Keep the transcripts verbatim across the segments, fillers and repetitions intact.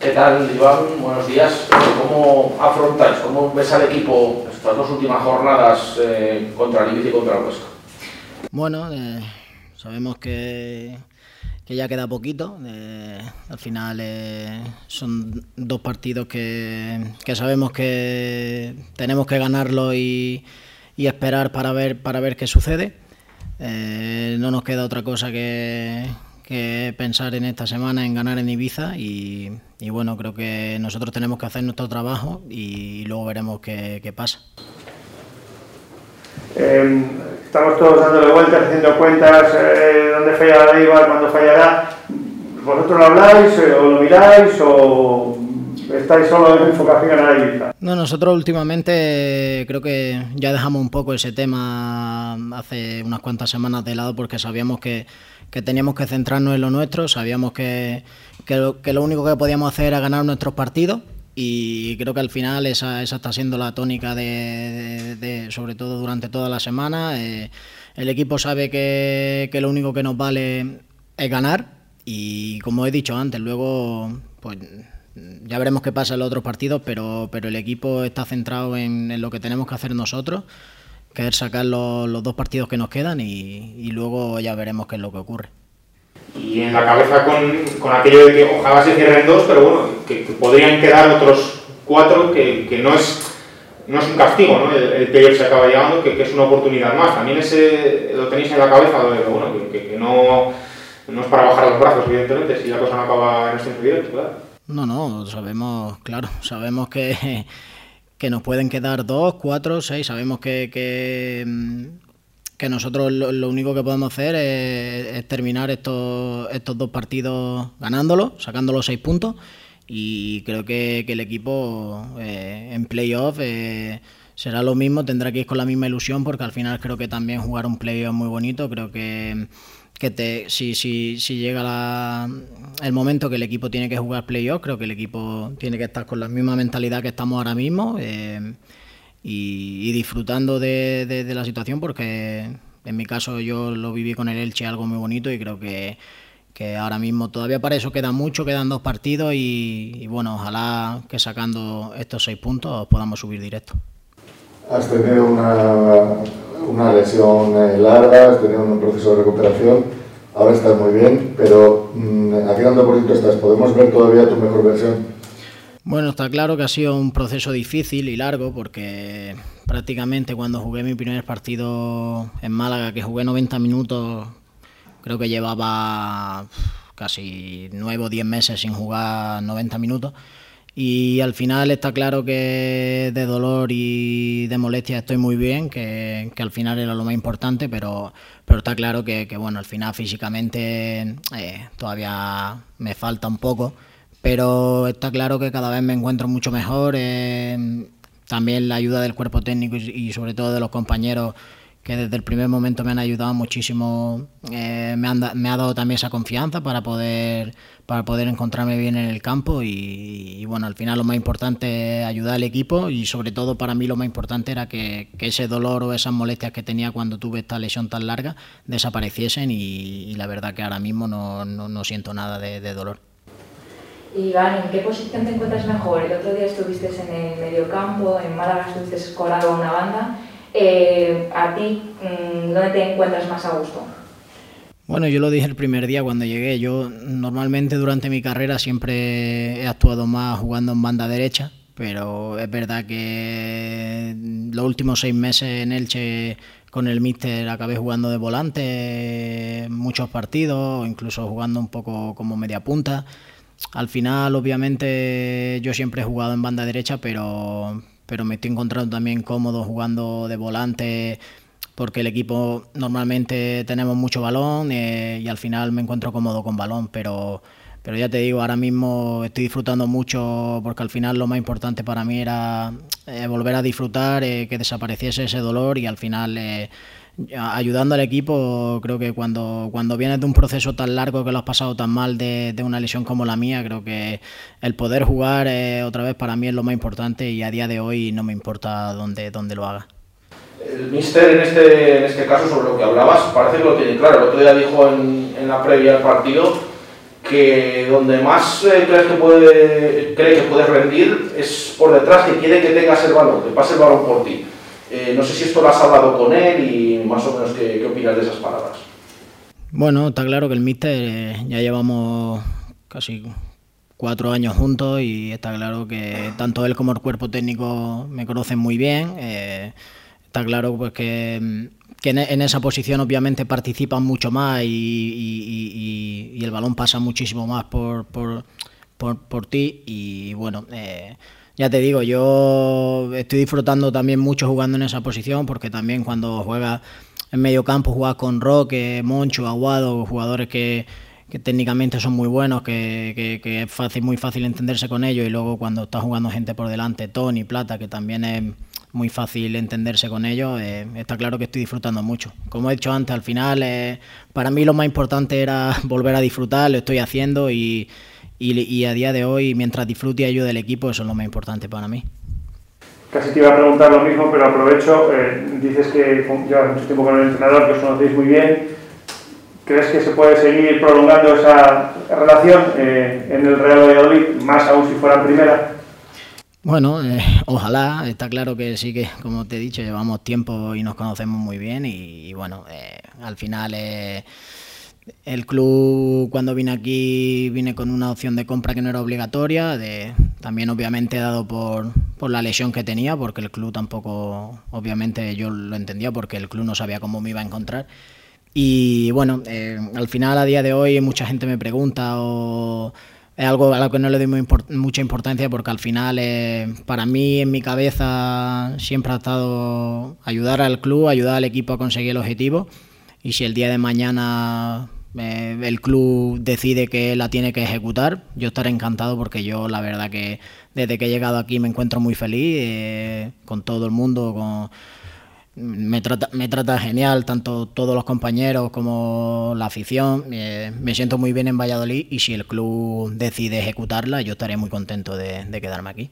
¿Qué tal, Iván? Buenos días. ¿Cómo afrontáis, cómo ves al equipo estas dos últimas jornadas eh, contra el Ibiza y contra el Huesca? Bueno, eh, sabemos que, que ya queda poquito. Eh, al final eh, son dos partidos que, que sabemos que tenemos que ganarlo y, y esperar para ver, para ver qué sucede. Eh, no nos queda otra cosa que... que pensar en esta semana en ganar en Ibiza y, y bueno, creo que nosotros tenemos que hacer nuestro trabajo y luego veremos qué, qué pasa. Eh, estamos todos dándole vueltas, haciendo cuentas, eh, dónde fallará la Eibar, cuándo fallará. ¿Vosotros lo habláis eh, o lo miráis o estáis solo en enfocación en la Ibiza? No, nosotros últimamente creo que ya dejamos un poco ese tema hace unas cuantas semanas de lado porque sabíamos que que teníamos que centrarnos en lo nuestro, sabíamos que, que, lo, que lo único que podíamos hacer era ganar nuestros partidos y creo que al final esa, esa está siendo la tónica de, de, de sobre todo durante toda la semana. Eh, el equipo sabe que, que lo único que nos vale es ganar y como he dicho antes, luego pues ya veremos qué pasa en los otros partidos, pero, pero el equipo está centrado en, en lo que tenemos que hacer nosotros, que es sacar los, los dos partidos que nos quedan y, y luego ya veremos qué es lo que ocurre. Y en la cabeza con, con aquello de que ojalá se cierren dos, pero bueno, que, que podrían quedar otros cuatro, que, que no es no es un castigo, ¿no? El, el playoff se acaba llegando, que, que es una oportunidad más. También ese lo tenéis en la cabeza, de, bueno, que, que, que no, no es para bajar los brazos, evidentemente, si la cosa no acaba en este directo, claro. No, no, sabemos, claro, sabemos que... que nos pueden quedar dos, cuatro, seis. Sabemos que, que, que nosotros lo, lo único que podemos hacer es, es terminar estos, estos dos partidos ganándolos, sacando los seis puntos. Y creo que, que el equipo eh, en playoff eh, será lo mismo, tendrá que ir con la misma ilusión, porque al final creo que también jugar un playoff muy bonito. Creo que que te, si, si, si llega la, el momento que el equipo tiene que jugar playoff, creo que el equipo tiene que estar con la misma mentalidad que estamos ahora mismo eh, y, y disfrutando de, de, de la situación, porque en mi caso yo lo viví con el Elche, algo muy bonito, y creo que, que ahora mismo todavía para eso queda mucho, quedan dos partidos y, y bueno, ojalá que sacando estos seis puntos podamos subir directo. Has tenido una... una lesión eh, larga, has tenido un proceso de recuperación, ahora estás muy bien, pero mmm, ¿a qué tanto por ciento estás? ¿Podemos ver todavía tu mejor versión? Bueno, está claro que ha sido un proceso difícil y largo, porque prácticamente cuando jugué mi primer partido en Málaga, que jugué noventa minutos, creo que llevaba casi nueve o diez meses sin jugar noventa minutos. Y al final está claro que de dolor y de molestia estoy muy bien, que, que al final era lo más importante, pero, pero está claro que, que bueno, al final físicamente eh, todavía me falta un poco, pero está claro que cada vez me encuentro mucho mejor. Eh, también la ayuda del cuerpo técnico y, y sobre todo de los compañeros, que desde el primer momento me han ayudado muchísimo, eh, me, han, me ha dado también esa confianza para poder, para poder encontrarme bien en el campo y, y bueno, al final lo más importante es ayudar al equipo y sobre todo para mí lo más importante era que, que ese dolor o esas molestias que tenía cuando tuve esta lesión tan larga desapareciesen y, y la verdad que ahora mismo no, no, no siento nada de, de dolor. Iván, ¿en qué posición te encuentras mejor? El otro día estuviste en el mediocampo, en Málaga estuviste escorado a una banda. Eh, ¿A ti dónde te encuentras más a gusto? Bueno, yo lo dije el primer día cuando llegué. Yo normalmente durante mi carrera siempre he actuado más jugando en banda derecha, pero es verdad que los últimos seis meses en Elche con el míster acabé jugando de volante muchos partidos, incluso jugando un poco como media punta. Al final, obviamente, yo siempre he jugado en banda derecha, pero... pero me estoy encontrando también cómodo jugando de volante porque el equipo normalmente tenemos mucho balón eh, y al final me encuentro cómodo con balón, pero, pero ya te digo, ahora mismo estoy disfrutando mucho porque al final lo más importante para mí era eh, volver a disfrutar, eh, que desapareciese ese dolor y al final eh, ayudando al equipo. Creo que cuando, cuando vienes de un proceso tan largo que lo has pasado tan mal de, de una lesión como la mía, creo que el poder jugar eh, otra vez para mí es lo más importante y a día de hoy no me importa dónde, dónde lo haga. El míster en este, en este caso, sobre lo que hablabas, parece que lo tiene claro. El otro día dijo en, en la previa al partido que donde más eh, crees que puede, cree que puedes rendir es por detrás, que quiere que tengas el balón, que pase el balón por ti. Eh, no sé si esto lo has hablado con él y más o menos qué, qué opinas de esas palabras. Bueno, está claro que el míster eh, ya llevamos casi cuatro años juntos y está claro que tanto él como el cuerpo técnico me conocen muy bien. Eh, está claro pues que, que en, en esa posición obviamente participan mucho más y, y, y, y el balón pasa muchísimo más por, por, por, por ti y bueno... Eh, Ya te digo, yo estoy disfrutando también mucho jugando en esa posición porque también cuando juegas en medio campo juegas con Roque, Moncho, Aguado, jugadores que, que técnicamente son muy buenos, que, que, que es fácil, muy fácil entenderse con ellos y luego cuando estás jugando gente por delante, Tony, Plata, que también es muy fácil entenderse con ellos, eh, está claro que estoy disfrutando mucho. Como he dicho antes, al final eh, para mí lo más importante era volver a disfrutar, lo estoy haciendo y... Y, y a día de hoy, mientras disfrute y ayude al equipo, eso es lo más importante para mí. Casi te iba a preguntar lo mismo, pero aprovecho. Eh, dices que llevas mucho tiempo con el entrenador, que os conocéis muy bien. ¿Crees que se puede seguir prolongando esa relación eh, en el Real Valladolid, más aún si fuera en primera? Bueno, eh, ojalá. Está claro que sí que, como te he dicho, llevamos tiempo y nos conocemos muy bien y, y bueno, eh, al final... Eh, El club, cuando vine aquí, vine con una opción de compra que no era obligatoria, de, también obviamente dado por, por la lesión que tenía, porque el club tampoco, obviamente yo lo entendía, porque el club no sabía cómo me iba a encontrar. Y bueno, eh, al final, a día de hoy, mucha gente me pregunta, o es algo a lo que no le doy muy import- mucha importancia, porque al final, eh, para mí, en mi cabeza, siempre ha estado ayudar al club, ayudar al equipo a conseguir el objetivo. Y si el día de mañana eh, el club decide que la tiene que ejecutar, yo estaré encantado porque yo la verdad que desde que he llegado aquí me encuentro muy feliz eh, con todo el mundo, con, me, trata, me trata genial, tanto todos los compañeros como la afición, eh, me siento muy bien en Valladolid y si el club decide ejecutarla yo estaré muy contento de, de quedarme aquí.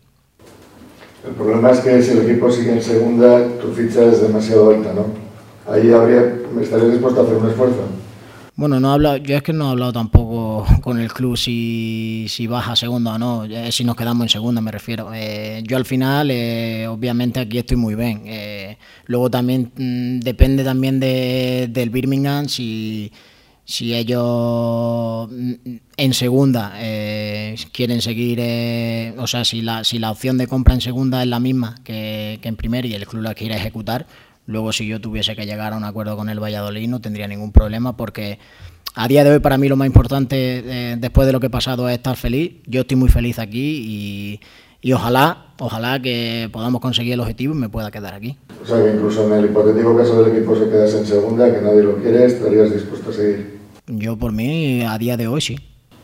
El problema es que si el equipo sigue en segunda, tu ficha es demasiado alta, ¿no? Ahí habría, ¿estarías dispuesto a hacer un esfuerzo? Bueno, no he hablado, yo es que no he hablado tampoco con el club si, si baja a segunda o no, si nos quedamos en segunda me refiero. Eh, yo al final, eh, obviamente aquí estoy muy bien. Eh, luego también mmm, depende también de, del Birmingham, si, si ellos en segunda eh, quieren seguir, eh, o sea, si la, si la opción de compra en segunda es la misma que, que en primera y el club la quiere ejecutar. Luego, si yo tuviese que llegar a un acuerdo con el Valladolid, no tendría ningún problema porque a día de hoy para mí lo más importante eh, después de lo que he pasado es estar feliz. Yo estoy muy feliz aquí y, y ojalá, ojalá que podamos conseguir el objetivo y me pueda quedar aquí. O sea, que incluso en el hipotético caso del equipo se quedase en segunda, que nadie lo quiere, ¿estarías dispuesto a seguir? Yo por mí, a día de hoy, sí.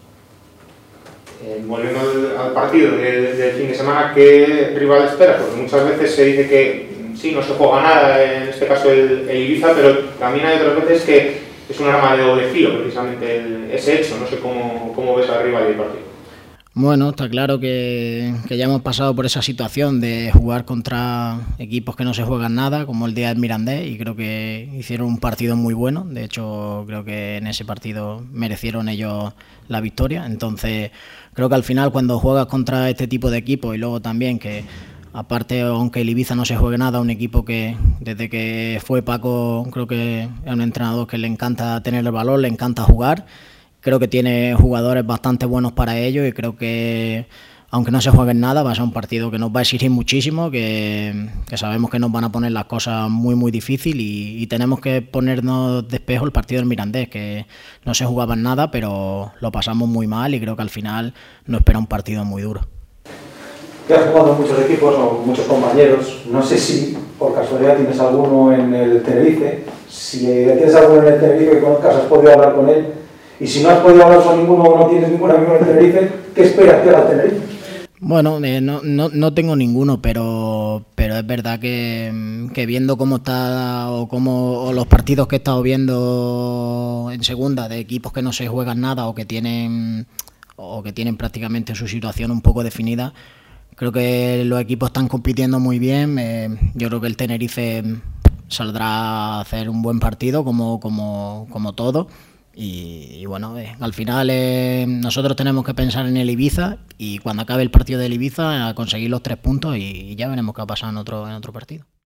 Eh, volviendo al, al partido del de fin de semana, ¿qué rival esperas? Porque muchas veces se dice que sí, no se juega nada, en este caso el, el Ibiza, pero también hay otras veces que es un arma de doble filo, precisamente el, ese hecho. No sé cómo, cómo ves al rival del partido. Bueno, está claro que, que ya hemos pasado por esa situación de jugar contra equipos que no se juegan nada, como el día del Mirandés, y creo que hicieron un partido muy bueno. De hecho, creo que en ese partido merecieron ellos la victoria. Entonces, creo que al final cuando juegas contra este tipo de equipos y luego también que... Aparte, aunque el Ibiza no se juegue nada, un equipo que desde que fue Paco, creo que es un entrenador que le encanta tener el balón, le encanta jugar. Creo que tiene jugadores bastante buenos para ello y creo que, aunque no se juegue nada, va a ser un partido que nos va a exigir muchísimo, que, que sabemos que nos van a poner las cosas muy, muy difíciles y, y tenemos que ponernos de espejo el partido del Mirandés, que no se jugaba en nada, pero lo pasamos muy mal y creo que al final nos espera un partido muy duro. Te has jugado en muchos equipos o muchos compañeros, no sé si por casualidad tienes alguno en el Tenerife, si tienes alguno en el Tenerife que conozcas, has podido hablar con él, y si no has podido hablar con ninguno o no tienes ningún amigo en el Tenerife, ¿qué esperas que haga el Tenerife? Bueno, eh, no, no, no tengo ninguno, pero, pero es verdad que, que viendo cómo está o, cómo, o los partidos que he estado viendo en segunda de equipos que no se juegan nada o que tienen, o que tienen prácticamente su situación un poco definida, creo que los equipos están compitiendo muy bien. Eh, yo creo que el Tenerife saldrá a hacer un buen partido como, como, como todo. Y, y bueno, eh, al final eh, nosotros tenemos que pensar en el Ibiza y cuando acabe el partido del Ibiza a conseguir los tres puntos y, y ya veremos qué ha pasado en otro, en otro partido.